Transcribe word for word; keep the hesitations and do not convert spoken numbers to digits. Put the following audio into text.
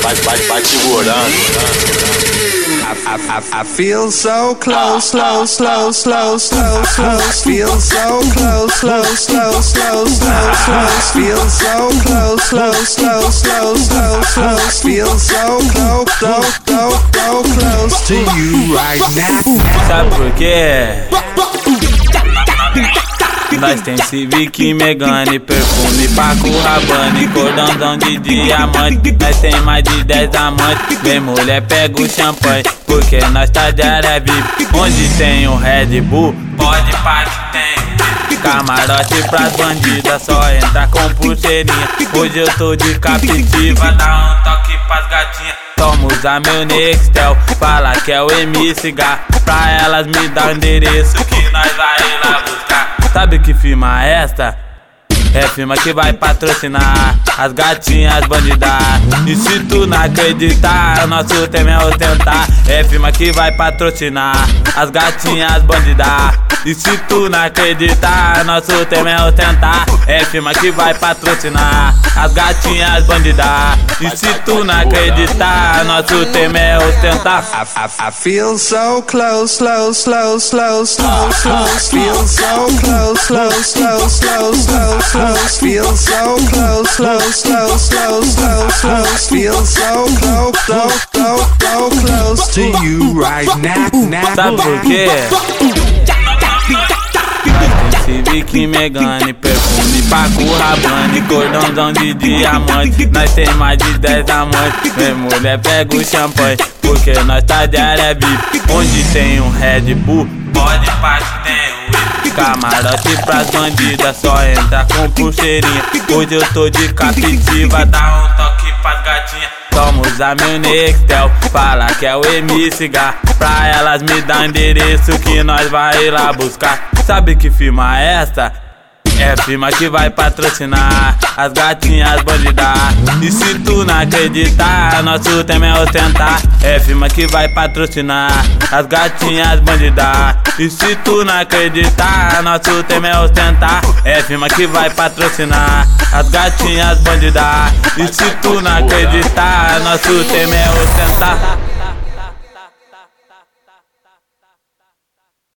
vai, vai, vai segurando. I, I, I feel so close, slow, slow, slow, slow, slow. Feel so close, slow, slow, slow, slow, slow. Feel so close, slow, slow, slow, slow, slow. Feel so close, so, so, so close to you right now. Sabe por quê? Nós tem Civic, Megane, perfume, Paco Rabanne, cordãozão de diamante. Nós tem mais de dez amantes. Vem mulher, pega o champanhe, porque nós tá de área V I P. Onde tem o Red Bull, pode pá que tem. Camarote pras bandidas, só entra com pulseirinha. Hoje eu tô de captiva, dá um toque pras gatinhas. Toma usar meu Nextel, fala que é o M C H. Pra elas me dar o endereço que nós vai lá buscar. Sabe que firma é esta? É firma que vai patrocinar as gatinhas bandidas. E se tu não acreditar, nosso tema é ostentar. É firma que vai patrocinar as gatinhas bandidas. E se tu não acreditar, nosso tema é ostentar. É firma que vai patrocinar as gatinhas bandidas. E se tu não acreditar, nosso tema é ostentar. I, I, I feel so close, slow, slow, slow, slow, slow. Feel so close, slow, slow, slow, slow, slow. Feel so close, slow, slow, slow, slow, slow. Feel so close, so, so, so close to you right now, now. Sabe por quê? Civic, Megane, perfume, Paco Rabanne, cordãozão de diamante. Nós tem mais de dez amantes. Vem mulher, pega o champanhe, porque nós tá de área V I P. Onde tem um Red Bull, pode pá que tem o camarote pras bandidas, só entra com pulseirinha. Hoje eu tô de captiva, dá um toque pras gatinhas. Toma usar meu Nextel, fala que é o M C H. Pra elas me dar endereço que nós vai lá buscar. Sabe que firma é esta? É firma que vai patrocinar as gatinhas bandidas. E se tu não acreditar, nosso tema é ostentar. É firma que vai patrocinar as gatinhas bandidas. E se tu não acreditar, nosso tema é ostentar. É firma que vai patrocinar as gatinhas bandidas. E se tu não acreditar, nosso tema é ostentar.